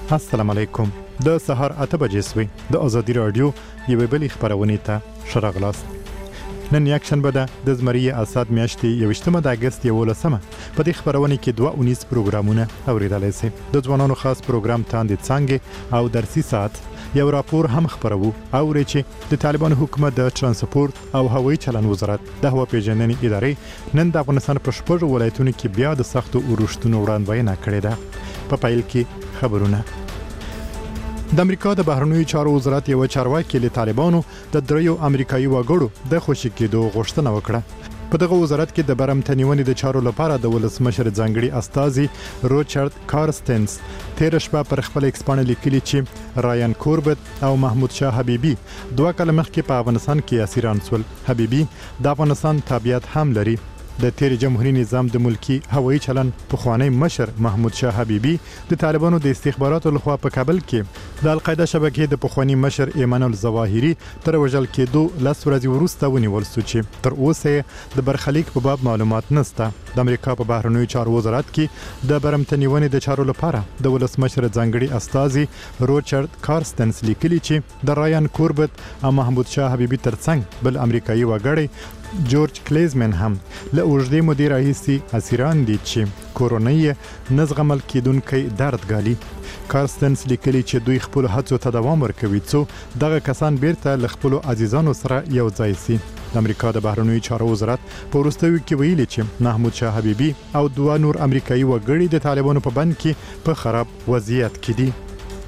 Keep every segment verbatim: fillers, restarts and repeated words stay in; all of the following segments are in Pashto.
السلام علیکم. د سهار اته بجې سوي د ازادي رادیو یوې بلې خبرونې ته ښه راغلاست. نن یک شنبه ده د زمري اسد میاشتې یویشتمه د اګست یولسمه. په دې خبرونه کې دوه اونیز پروګرامونه اوریدلای شئ. د ځوانانو خاص پروګرام تاندې څنګه او درسي ساعت یو راپور هم خبرو او چې د طالبان حکومت د ترانسپورت او هوایي چلن وزارت د هوا پیژندنې ادارې نن د افغانستان په شپږو ولایتونو کې بیا د سختو اورښتونو وړاندوینه کړې ده. په پیل کې خبرونه. د امریکا د بهرنیو چارو وزارت یو چارواکي له طالبانو د دریو امریکایي وګړو د خوشی کېدو غوښتنه وکړه. په دغه وزارت کې د برمتنیونې د چارو لپاره د ولسمشر ځانګړي استازي روچارد کارستنس تیر شپه پر خپل ایکس باندې لیکلي چې رایان کوربت او محمود شاه حبیبي دوه کال مخکې په افغانستان کې اسیران شول. حبیبي د افغانستان تابعیت هم لري. د تیر جمهوریت نظام د ملکی هوایي چلن پخوانی مشر محمود شاه حبیبي د طالبانو د استخباراتو لخوا په کابل کې د القاعده شبکې د پخوانی مشر ایمان الظواهری تر وژل کېدو لس ورځې وروسته ونیول شو چې تر اوسه د برخلیک په باب معلومات نشته. د امریکا په بهرنیو چارو وزارت کې د برمتنیونې د چارو لپاره د ولسمشر ځانګړي استازي روچارد کارستنس لیکلي چې د رایان کوربت او محمود شاه حبیبي ترڅنګ بل امریکایي وګړی جورج کلیزمن هم له اوږدې مودې راهیسې اسیران دي چې کورونۍ نزغمل کېدونکی درد ګالي. کارستنس لیکلي چې دوی خپل هڅو ته دوام ورکوي څو دغه کسان بیرته له خپل عزیزانو سره یو ځای شي. د امریکا د بهرنیو چارو وزارت په وروستیو کې ویلي چې محمود شاه حبیبي او دوه نور امریکایي وګړي د طالبانو په بند کې په خراب وضعیت کې دي.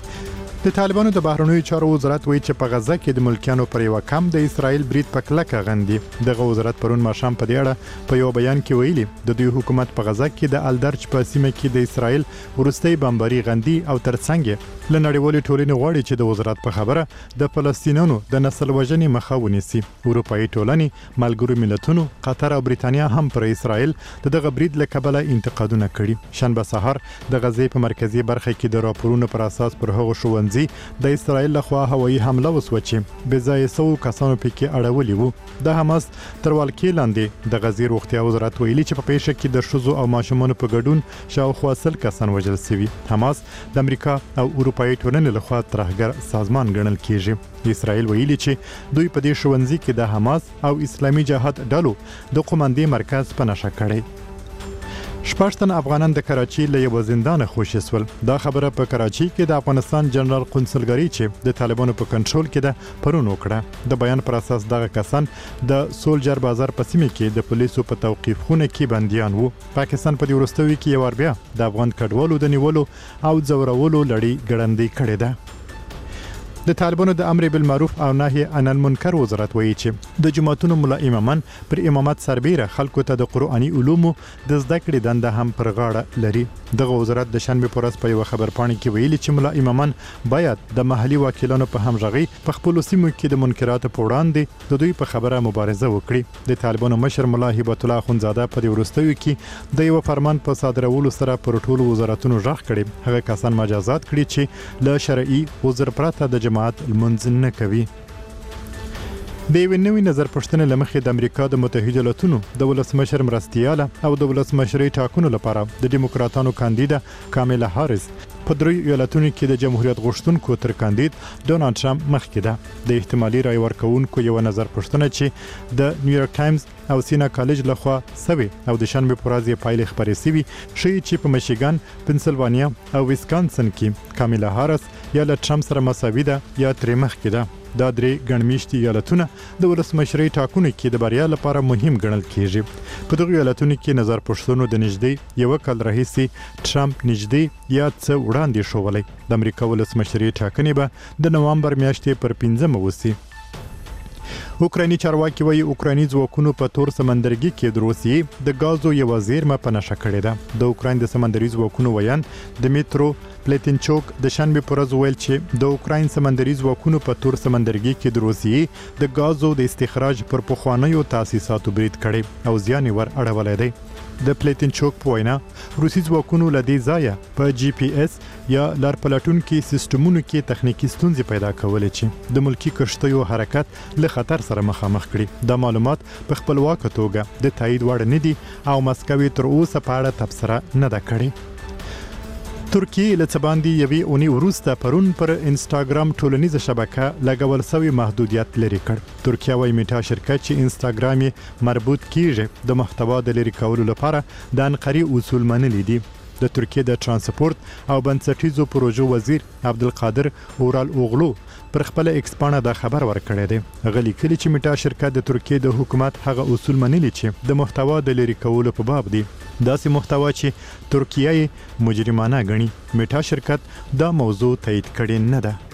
د طالبانو د بهرنیو چارو وزارت وایي چې په غزه کې د ملکیانو پر یو کم د اسرائیل برید په کلکه غندي. دغه وزارت پرون ماښام په دې اړه په یو بیان کې ویلي د دوی حکومت په غزه کې د الدرج په سیمه کې د اسرائیل ورستۍ بمباري غندي او ترڅنګ له نړیوالې ټولنې غواړي چې د وزارت په خبره د فلسطینیانو د نسل وژنې مخه ونیسي. اروپایي ټولنې، ملګرو ملتونو، قطر او بریتانیا هم پر اسرائیل د دغه برید له کبله انتقادونه کړي. شنبه سهار د غزې په مرکزی برخه کې د راپورونو پر اساس پر هغو ښوونځي د اسرائیل لخوا هوایي حمله وسوه چې بې ځایه سو کسانو پکې اړولي وو. د حماس تر ولکې لاندې د غزې روغتیا وزارت ویلي چې په پیښه کې د ښځو او ماشومانو په ګډون شاوخوا سل کسان وژل شوي. حماس د امریکا او اروپایي ټولنې لخوا ترهګر سازمان ګڼل کیږي. اسرائیل ویلي چې دوی په دې ښوونځي کې د حماس او اسلامي جهاد ډلو د قومندې مرکز په نښه کړی. شپږ تن افغانان د کراچي له یو زندان خوشي سول. دا خبره په کراچي کې د افغانستان جنرال قونسلګري چې د طالبانو په کنټرول کې ده پرون وکړه. د بیان پر اساس دغه کسان د سولجر بازار په سیمه کې د پولیسو په توقیف خونه کې بنديان وو. پاکستان په دې وروستیو کې یو بیا د افغان کډوالو د نیولو او ځورولو لړۍ ګړندۍ کړې ده. د طالبانو د امر بالمعروف او نهي عن المنکر وزارت وایي چې د جماعتونو ملا امامان پر امامت سربیره خلکو ته د قرآني علومو د زده کړې دنده هم پر غاړه لري. دغه وزارت د شنبه پر ورځ په یو خبرپاڼه کې ویلي چې ملا امامان باید د محلي وکیلانو په همغږي په خپل سیمو کې د منکراتو په وړاندې د دوی په خبره مبارزه وکړي. د طالبانو مشر ملا هبت الله اخونزاده په دې وروستیو کې د یو فرمان په صادرولو سره پر ټولو وزارتونو ژغ کړي. هغه کسان مجازات کړي چې له شرعي عذر پرته د جماعت المنځ نه کوي. د یوې نوې نظر پوښتنې له مخې د امریکا د متحده ایالاتونو د ولسمشر مرستیاله او د ولسمشرۍ ټاکنو لپاره د ډیموکراتانو کاندیده کاملا هاریس په دریو ایالتونو کې د جمهوریت غوښتونکو تر کاندید ډونالد ټرمپ مخکې ده. د احتمالي رای ورکوونکو یو نظر پوښتنه چې د نیویارک ټایمز او سینا کالج لخوا سوي او د شنبه پر ورځ یې پایلې خبرې سوي ښیي چې په میشیګان، پنسلوانیا او ویسکانسن کې کاملا هاریس یا له ټرمپ سره مساوي ده یا ترې مخکې ده. دا درې ګڼمیشتي ایالتونه د ولسمشرۍ ټاکنو کې د بریا لپاره مهم ګڼل کیږي. په دغه ایالتونو کې نظر پوښتنو د نږدې یو کال راهیسې ټرمپ نږدې یا څه وړاندې شولی. د امریکا ولسمشرۍ ټاکنې به د نوامبر میاشتې پر پنځمه وسي. اوکرایني چارواکي وایي اوکرایني ځواکونو په تور سمندرګي کې د روسیې د ګازو یوه زیرمه په نښه کړې ده. د اوکراین د سمندري ځواکونو ویان دمیترو پلیتنچوک د شنبه پر ورځ ویل چې د اوکراین سمندري ځواکونو په تور سمندرګي کې د روسیې د ګازو د استخراج پر پخوانیو تاسیساتو برید کړی او زیان ور اړولی دی. د پلیتنچوک په وینا روسي ځواکونو له دې ځایه په جی پی اس یا لار پلټونکي سیستمونو کې تخنیکی ستونزې پیدا کولې چې د ملکی کشتیو حرکت له خطر سره مخامخ کړي. دا معلومات په خپلواکه توګه د تایید وړ نه دي او مسکو تر اوسه په اړه تبصره نه ده کړې. ترکیه له څه باندې یوې اونۍ وروسته پرون پر انسټاګرام ټولنیزه شبکه لګول شوی محدودیت لري کړ. ترکیه وايي میټا شرکت چې انسټاګرام یې مربوط کیږي د محتوا د لري کولو لپاره د انقري اصول منلي دي. د ترکیه د ترانسپورت او بنسټیزو پروژو وزیر عبدالقادر اورال اوغلو پر خپل ایکس پاڼه دا خبر ورکړی دی. هغه لیکلي چې میټا شرکت د ترکیه د حکومت هغه اصول منلي چې د محتوا د لري کولو په باب دي. داسې محتوا چې ترکیه مجرمانه غني میټا شرکت دا موضوع تایید کړي نه ده.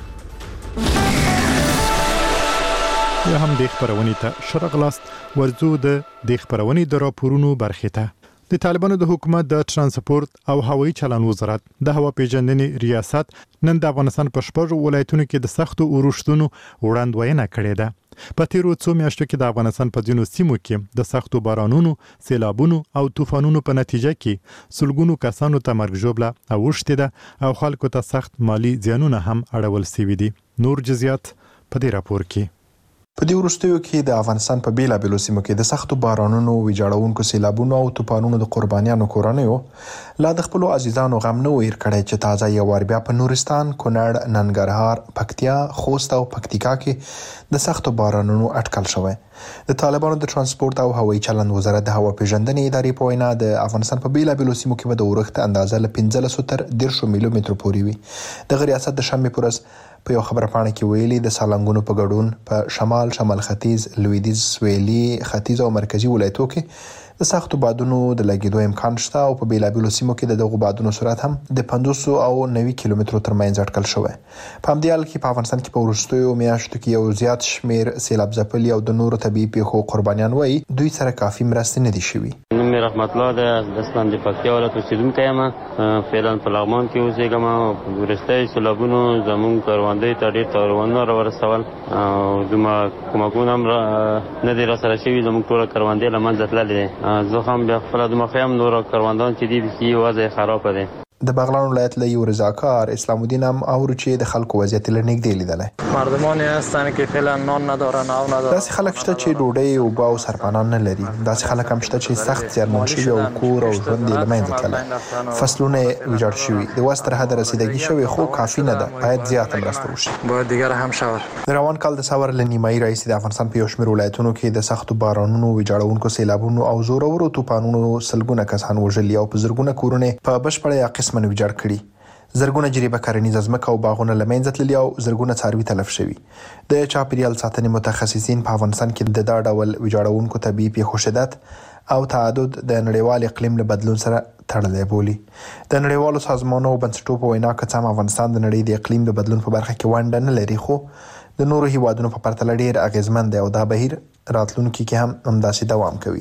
یا هم د خبرونې ته شرغلاست ورزو د د خبرونې د راپورونو برخه ته. د طالبانو د حکومت د ترانسپورت او هوایي چلن وزارت د هوا پیژندنې ریاست نن د افغانستان په شپږو ولایتونو کې د سختو اورښتونو وړاندوینه کړې ده. په تیرو څو میاشتو کې د افغانستان په ځینو سیمو کې د سختو بارانونو، سیلابونو او طوفانونو په نتیجه کې سلګونو کسانو ته مرګ ژوبله اوښتې ده او خلکو ته سخت مالی زیانونه هم اړول شوي دي. نور جزئیات په دې راپور کې. په دې وروستیو کې د افغانستان په بیلابیلو سیمو کې د سختو بارانونو، ویجاړونکو سیلابونو او طوفانونو د قربانیانو کورنیو لا د خپلو عزیزانو غم نه ویر کړی چې تازه یو وار بیا په نورستان، کونړ، ننګرهار، پکتیا، خوست او پکتیکا کې د سختو بارانونو اټکل شوی. د طالبانو د ترانسپورت او هوایي چلند وزارت د هوا پیژندنې ادارې په وینا د افغانستان په بیلابیلو سیمو کې به د اورښت اندازه له پنځلسو تر دیرشو میلو مترو پورې وي. د ریاست د شنبې پر ورځ په یو خبره پاڼه کې ویلي د سالنګونو په ګډون په شمال، شمال ختیځ، لویدیځ، سویلي، ختیځ او مرکزي ولایتو کې د سختو بادونو د لګیدو امکان شته او په بیلابیلو سیمو کې د دغو بادونو سرعت هم د پنځوس او نوي کیلومترو ترمنځ اټکل شوی. په همدې حال کې په افغانستان کې په وروستیو میاشتو کې یو زیات شمیر سیلاب ځپلي او د نورو طبیعي پیښو قربانیان وایي دوی سره کافي مرستې نه دي شوي. نوم مې رحمت الله ده، د اسلام د پکتیا ولایت اوسیدونکی یم. فعلا په لغمان کې اوسېږم او په وروستیو سیلابونو زموږ کروندې ته ډېر تاوانونه راورسول او دومره کومکونه هم نه دي راسره شوي. زموږ ټوله کروندې له منځه تللې دي. زه هم بیا خپله دومره ښه یم، نور کروندان چې دي بیخي وضع خرابه دی. د بغلان ولایت له یو رضاکار اسلام الدین هم اورو چې د خلکو وضعیت له نږدې لیدلی. مردمانی هستن که فعلا نان ندارن او ندارن. داسې خلک شته چې ډوډۍ، اوبه او سرپناه نه لري. داسې خلک هم شته چې سخت زیانمن شوي او کور او ژوند یې له منځه تللی. فصلونه یې ویجاړ شوي. د وس تر حده رسیدګي شوې خو کافي نه ده. باید زیاته مرسته وشي. باید دیگر هم شود. د روان کال د سور له نیمایي راهیسې د افغانستان په یو شمېر ولایتونو کې د سختو بارانونو، ویجاړونکو سیلابونو او زورورو طوفانونو سلګونه کسان وژلي او په زرګونه کورونه په بشپړه یا قسماً ویجاړ کړي. زرګونه جریبه کرنیزه ځمکه او باغونه له منځه تللي او زرګونه څاروي تلف شوي. د چاپیریال ساتنې متخصصین په افغانستان کې د دا ډول ویجاړونکو طبیعي پیښو شدت او تعدد د نړیوال اقلیم له بدلون سره تړلی بولي. د نړیوالو سازمانونو او بنسټونو په وینا که څه هم افغانستان د نړۍ د اقلیم د بدلون په برخه کې ونډه نه لري، خو د نورو هیوادونو په پرتله ډېر اغیزمن دی او دا بهیر راتلونکي کې هم همداسې دوام کوي.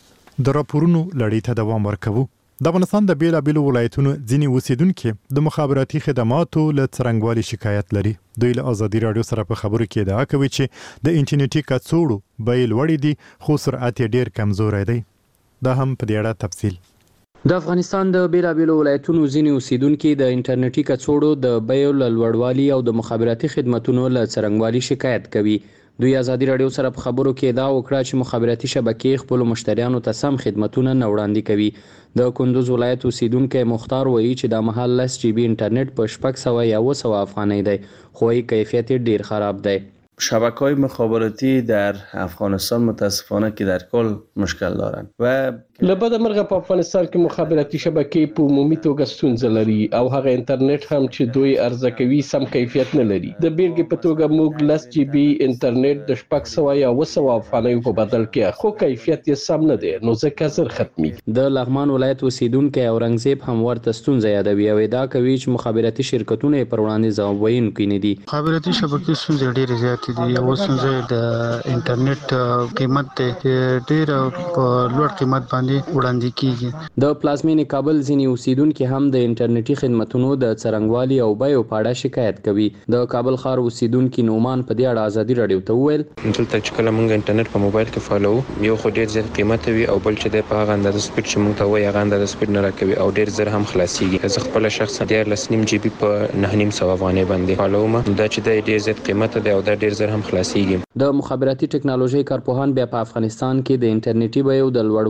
د راپورونو لړۍ ته دوام ورکوو. د افغانستان د بیلابیلو ولایتونو ځینې اوسیدونکي د مخابراتي خدماتو له څرنګوالي شکایت لري. دوی له ازادي راډیو سره په خبرو کې ادعا کوي چې د انټرنیټي کڅوړو بیې لوړې دي خو سرعت یې ډېر کمزوری دی. دا هم په دې اړه تفصیل. د افغانستان د بیلابیلو ولایتونو ځینې اوسیدونکي د انټرنیټي کڅوړو د بیو له لوړوالي او د مخابراتي خدماتونو له څرنګوالي شکایت کوي. دوی ازادي راډیو سره په خبرو کې ادعا وکړه چې مخابراتي شبکې خپلو مشتریانو ته سم خدمتونه نه وړاندې کوي. د کندوز ولایت اوسیدونکی مختار وایي چې دا مهال لس جی بي انټرنیټ په شپږ سوه یا اوه سوه افغانۍ دی خو کیفیت ډیر خراب دی. شبکه‌های مخابراتی در افغانستان متاسفانه که در کل مشکل دارند و لبد مرغه په افغانستان کې مخابراتي شبکې په عمومي توګه ستونزه لري او هغه انټرنیټ هم چې دوی عرضه کوي سم کیفیت نه لري. د بیلګې په توګه موږ لس جی بي انټرنیټ د شپږ سوه یا اوه سوه افغانیو په بدل کې خو کیفیت یې سم نه دی نو ځکه زر ختمي. د لغمان ولایت اوسیدونکی اورنګزیب هم ورته ستونزه یادوي او ادعا کوي چې مخابراتي شرکتونه پر وړاندې ځواب ویونکي نه دي. مخابراتي شبکې ستونزې ډېرې زیاتې دي. یو ستونزه د انټرنیټ قیمت دی چې ډېر په لوړ قیمت باندې وړاندې کیږي. د پلازمینې کابل ځینې اوسیدونکي هم د انټرنیټي خدماتونو د څرنګوالي او بیو په اړه شکایت کوي. د کابل ښار اوسیدونکي نومان په دې اړه ازادي راډیو ته وویل دلته چې کله موږ انټرنیټ په موبایل کې فالو یو خو ډېر زیات قیمت وي او بل چې د په هغه اندازه سپیډ چې موږ ته وایي هغه اندازه سپیډ نه راکوي او ډېر زر هم خلاصیږي. زه خپل شخصا دیارلس نیم جی بي په نه نیم سوه افغانۍ باندې فالووم. دا چې د ډېر زیات قیمت دی او دا ډېر زر هم خلاصیږي. د مخابراتي ټکنالوژي کارپوهان بیا په افغانستان کې د انټرنیټي بیو د لوړوالي لامل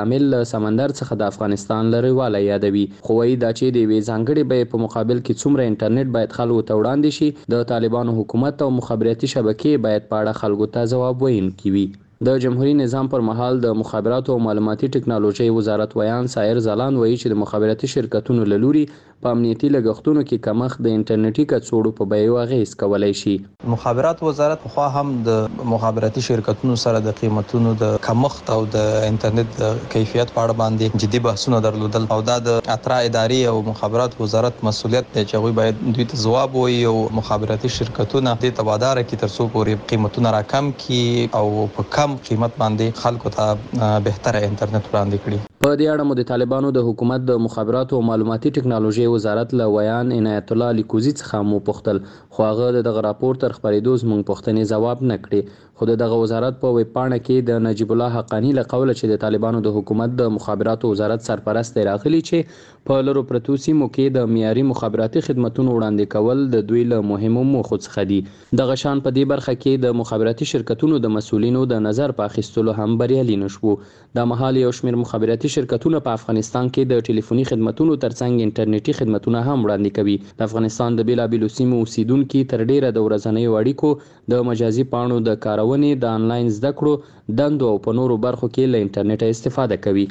عامل سمندر څخه د افغانستان لري والا یادوي. خو وایي دا چې د وی ځانګړي به په مقابل کې څومره انټرنیټ باید خلکو ته وړاندې شي، د طالبانو حکومت او مخابراتي شبکې باید په اړه خلکو ته ځواب ویونکي وي. د جمهوریت نظام پر مهال د مخابراتو او معلوماتي ټکنالوژي وزارت ویان سایر زلان وایي چې د مخابراتي شرکتونو له لوري په امنیتي لګښتونو کې کمښت د انټرنیټي کڅوړو په بیو اغیز کولای شي. مخابرات وزارت خو هم د مخابراتي شرکتونو سره د قیمتونو د کمښت او د انټرنیټ د کیفیت په اړه باندې جدي بحثونه درلودل او دا د اترا ادارې او مخابرات وزارت مسؤلیت دی چې هغوی باید دوی ته ځواب ووایي او مخابراتي شرکتونه دې ته وادار کړي تر څو پورې قیمتونه راکم کړي او په کم قیمت باندې خلکو ته بهتره انټرنیټ وړاندې کړي. په دې اړه مو د طالبانو د حکومت د مخابراتو او معلوماتي ټکنالوژي وزارت له ویان عنایت الله لیکوزي څخه مو پوښتل، خو هغه دغه راپور تر خبرېدو زموږ پوښتنې ځواب نه کړي. خو دغه وزارت په ویب پاڼه کې د نجیب الله حقانی له قوله چې د طالبانو د حکومت د مخابراتو وزارت سرپرست راغلي چې په لرو پرتو سیمو کې د معیاري مخابراتي خدماتو وړاندې کول د دوی له مهمو موخو څخه دي. دغه شان په دې برخه کې د مخابراتي شرکتونو د مسؤلینو د نظر په اخیستلو هم بریالي نشو. د مهال یو شمېر مخابراتي شرکتونه په افغانستان کې د ټلیفوني خدماتو ترڅنګ انټرنیټي خدماتونه هم وړاندې کوي. د افغانستان د بیلابیلو سیمو اوسیدونکي تر ډیره د ورځنیو اړیکو د مجازي پاڼو د کارونې، د انلاین زده کړو، دندو او په نورو برخو کې له انټرنیټ استفاده کوي.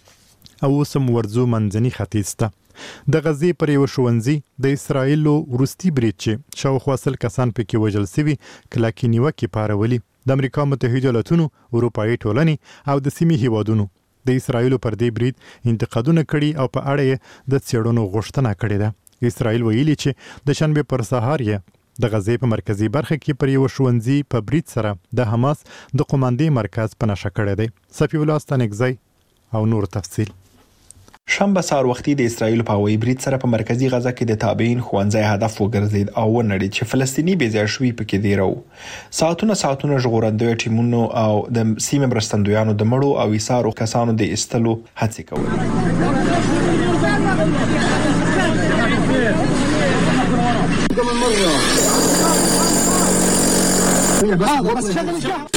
او سم ورزو منځني ختیځ ته د غزې پر یو ښوونځي د اسرایلو وروستي برید چې شاوخوا سل کسان پکې وژل سوي کلکې نیوکې پارولي. د امریکا متحده ایالاتونو، اروپایي ټولنې او د سیمې هیوادونو د اسرایلو پر دې برید انتقادونه کړي او په اړه یې د څېړنو غوښتنه کړې ده. اسرایل ویلي چې د شنبې پر سهار یې د غزې په مرکزي برخه کې پر یو ښوونځي په برید سره د حماس د قوماندې مرکز په نښه کړی دی. صفي الله ستانکزی او نور تفصیل. شنبه سهار وختي د اسرایل په هوایي برید سره په مرکزي غزه کې د تابعین ښوونځي هدف وګرځید او ونړید چې فلسطینی بېځایه شوي پکې دی راو. ساعتونه ساعتونه ژغورندوی ټیمونو او د سیمې مرستندویانو د مړو او ایثارو کسانو د ایستلو هڅې کولې.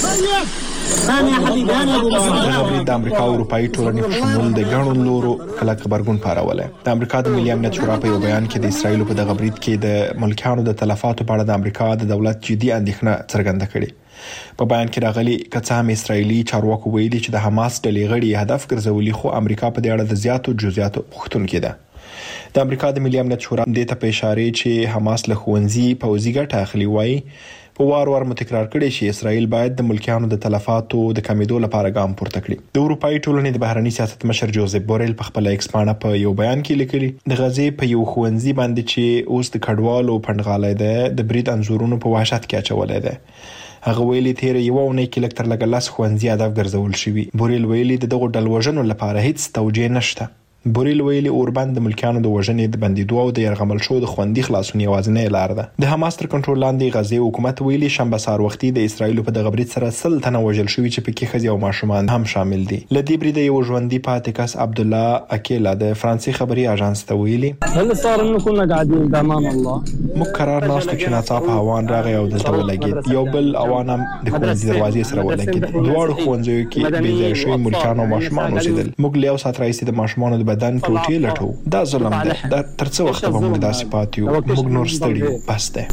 د امریکا او اروپایي ټولنې په شمول د ګڼو لورو کلک غبرګون پارولی. د امریکا د ملي امنیت شورا په یو بیان کې د اسرایلو په دغه برید کې د ملکیانو د تلفاتو په اړه د امریکا د دولت جدي اندېښنه څرګنده کړې. په بیان کې راغلي که څه هم اسرایلي چارواکو ویلي چې د حماس ډلې غړي هدف ګرځولي، خو امریکا په دې اړه د زیاتو جزئیاتو غوښتونکې ده. د امریکا د ملي امنیت شورا دې ته په اشاره چې حماس له ښوونځي پوځي ګټه اخلي وایي په وار وار متکرار کړي چې اسرائیل باید د ملکیانو د تلفاتو د کمیدو لپاره ګام پورته کړي. د اروپایي ټولنې د بهرنی سیاست مشر جوزف بوریل په خپل ایکس پاڼه په یو بیان کې لیکلي د غزې په یو ښوونځي باندې چې اوس د کډوالو پنډغالی ده د برید انځورونو په وحشت کې اچولی ده. هغه ویلي تیر یو اونۍ کې لږ تر لږه لس ښوونځي هدف ګرځول شوي. بوریل ویلي د دغو ډلوژنو لپاره هیڅ توجیه نشته. بوریل ویلي اوربند د ملکیانو د وژنې د بندیدو او د یرغمل شو د خوندي خلاصون یوازینۍ لار ده. د حماس تر کنټرول لاندې غزې حکومت ویلي شنبه سهار وختي د اسرایلو په دغه برید سره سل تنه وژل شوي چې پکې ښځې او ماشومان هم شامل دي. له دې بریده یو ژوندي پاتې کس عبدالله اکیلا د فرانسې خبري اژانس ته ویلي موږ قرار ناستو چې ناڅاپه هوان راغی او دلته ولګېد. یو بل اوان هم د ښوونځي دروازې سره ولګېد. دواړو ښوونځیو کې بېځایه شوي ملکیان او ماشومان اوسېدل. موږ له یو ساعت راهیسې د ماشومانو د بدن ټوټې دا ظلم ده. دا تر څه وخت به موږ داسې پاتې یو؟ موږ نور ستړي یو، بس ده.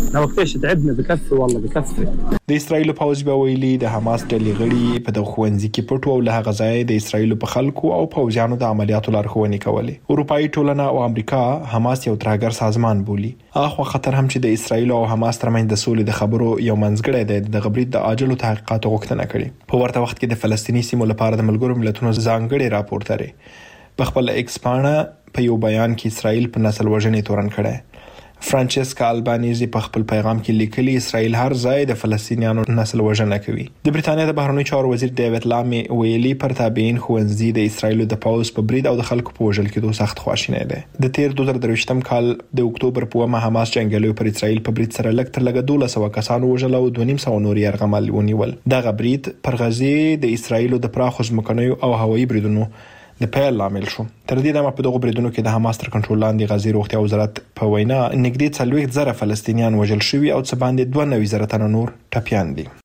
د اسرایلو پوځ به ویلي د حماس ډلې غړي په دغه ښوونځي کې پټ او له هغه ځایه د اسرایلو په خلکو او پوځیانو د عملیاتو لارښوونې کولې. اروپایي ټولنه او امریکا حماس یو ترهګر سازمان بولي. اخوا خطر هم چې د اسرایلو او حماس ترمنځ د سولې د خبرو یو منځګړی دی د دغه برید د عاجلو تحقیقاتو غوښتنه کړې. په ورته وخت کې د فلسطیني سیمو لپاره د ملګرو ملتونو ځانګړی راپورټر په خپل ایکس پاڼه په یو بیان کې اسرائیل په نسل وژنې تورن کړی. فرانچسکا البانیزي په خپل پیغام کې لیکلي اسرائیل هر ځای د فلسطینیانو نسل وژنه کوي. د بریتانیا د بهرنیو چارو وزیر ډیوډ لامي ویلي پر تابعین ښوونځي د اسرائیلو د پوځ په برید او د خلکو په وژل کېدو سخت خواشینی دی. د تیر دوه زره درویشتم کال د اکتوبر په اوومه حماس جنګیالیو پر اسرائیل په برید سره لږ تر لږه دولس سوه کسانو وژل او دوه نیم سوه نور یرغمل ونیول. دغه برید پر غزې د اسرائیلو د پراخو ځمکنیو او هوایي بریدونو د پیل لامل شو. تر دې دمه په دغو بریدونو کې د حماس تر کنټرول لاندې غزې روغتیا وزارت په وینا نږدې څلوېښت زره فلسطینیان وژل شوي او څه باندې دوه نوي زره تنه نور ټپیان دي.